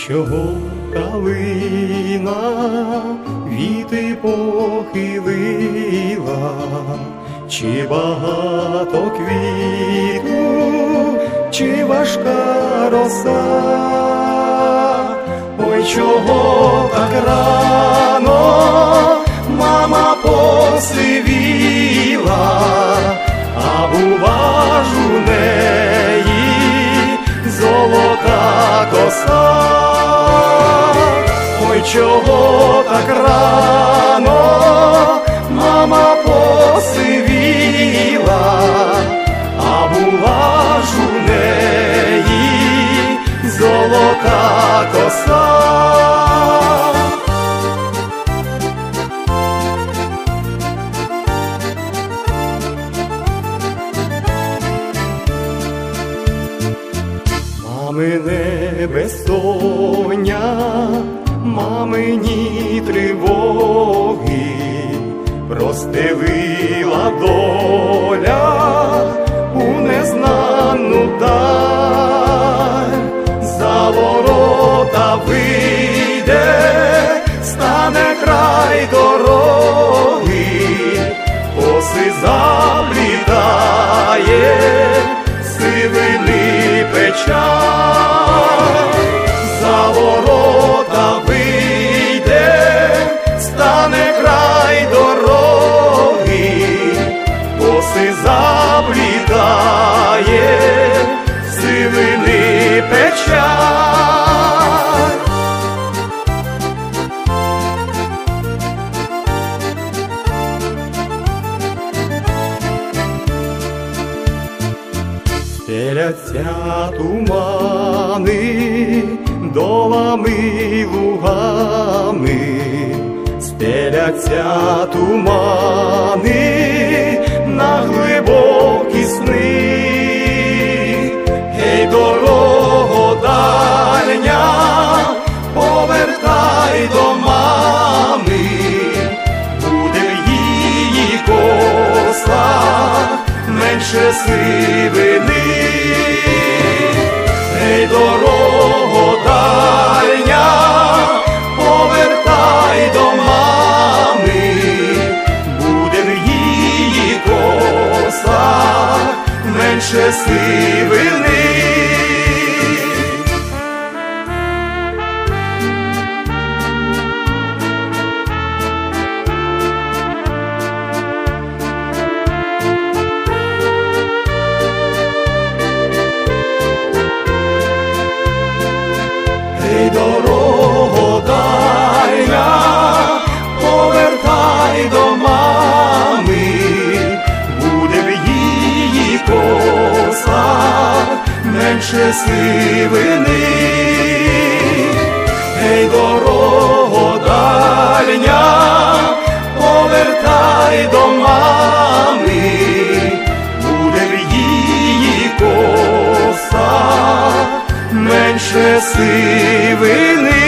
Чого калина віти похилила, чи багато квіту, чи важка роса? Ой, чого так рано мама посивіла, а бува ж у неї золота коса. Ой, чого так рано мама посивіла, а була ж у неї золота коса. Мамине безсоння, мамині тривоги простелила доля у незнанну даль. За ворота вийде, стане край дороги, коси заплітає, сивини печаль. За ворота вийде, стане край дороги, коси заплітає, сивини печаль. Стеляться тумани долами лугами, стеляться тумани на глибокі сни. Гей, дорого дальня, повертай до мами, буде в її косах менше сивини. Гей, дорого дальня, повертай до мами, буде в її косах менше сивини. Гей, дорого дальня, повертай до мами, буде в її косах менше сивини. Гей, дорого дальня, повертай до мами, буде в її косах менше сивини.